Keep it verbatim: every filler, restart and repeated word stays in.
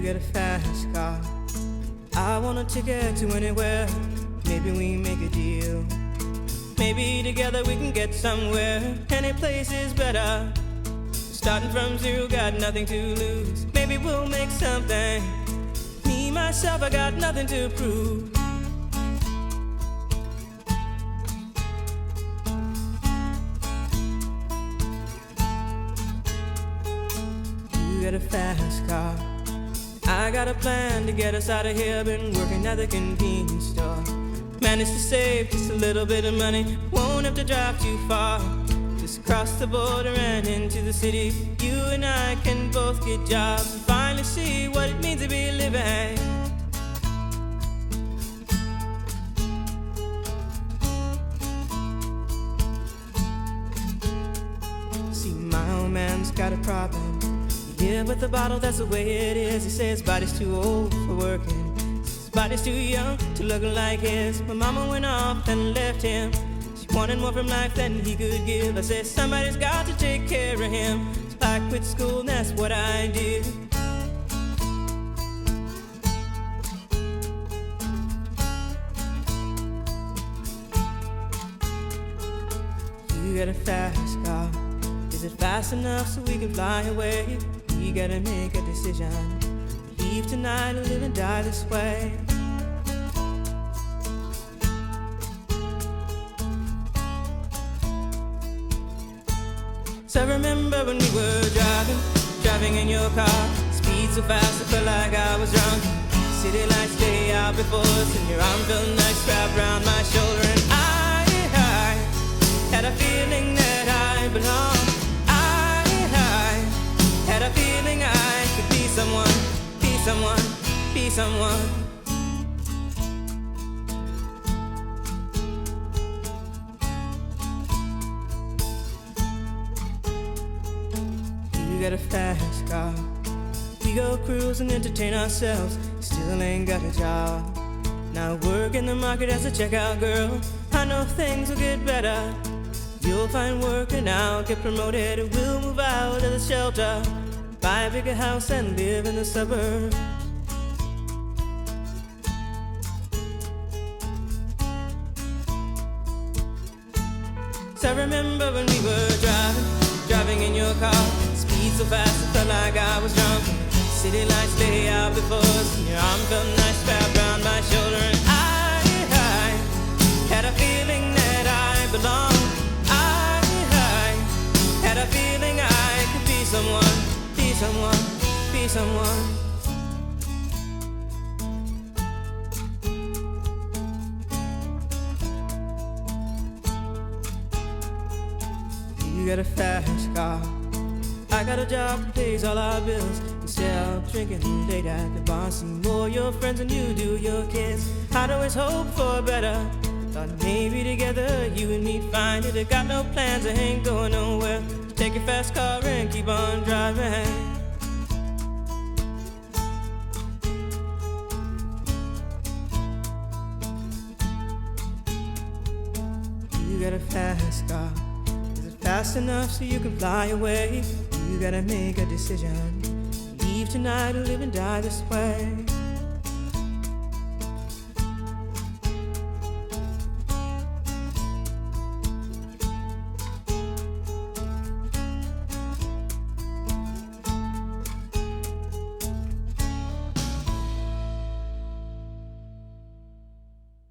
get a fast car. I want a ticket to anywhere. Maybe we make a deal. Maybe together we can get somewhere. Any place is better. Starting from zero, got nothing to lose. Maybe we'll make something. Me, myself, I got nothing to prove. You got a fast car. I got a plan to get us out of here. Been working at the convenience store. Managed to save just a little bit of money. Won't have to drive too far. Just cross the border and into the city. You and I can both get jobs and finally see what it means to be living. See, my old man's got a problem. Yeah, with the bottle, that's the way it is. He says his body's too old for working. His body's too young to look like his. My mama went off and left him. She wanted more from life than he could give. I said somebody's got to take care of him. So I quit school and that's what I did. You got a fast car. Is it fast enough so we can fly away? We gotta make a decision. Leave tonight or live and die this way. So I remember when we were driving, driving in your car. Speed so fast I felt like I was drunk. City lights lay out before us, and your arm felt nice wrapped around my shoulder. And I, I had a feeling that I belonged. Had a feeling I could be someone, be someone, be someone. You got a fast car. We go cruise and entertain ourselves. Still ain't got a job. Now work in the market as a checkout girl. I know things will get better. You'll find work and I'll get promoted. We'll move out of the shelter, buy a bigger house and live in the suburbs. So I remember when we were driving, driving in your car. Speed so fast it felt like I was drunk. City lights lay out before us, and your arm felt nice wrapped around my shoulder. And I, I had a feeling that I belonged. Had a feeling I could be someone, be someone, be someone. You got a fast car. I got a job that pays all our bills. Instead of drinking late at the bar, see more your friends than you do your kids. I'd always hope for better. Thought maybe together you and me'd find it. I got no plans, I ain't going nowhere. Take your fast car and keep on driving. You got a fast car. Is it fast enough so you can fly away? You gotta make a decision. Leave tonight or live and die this way.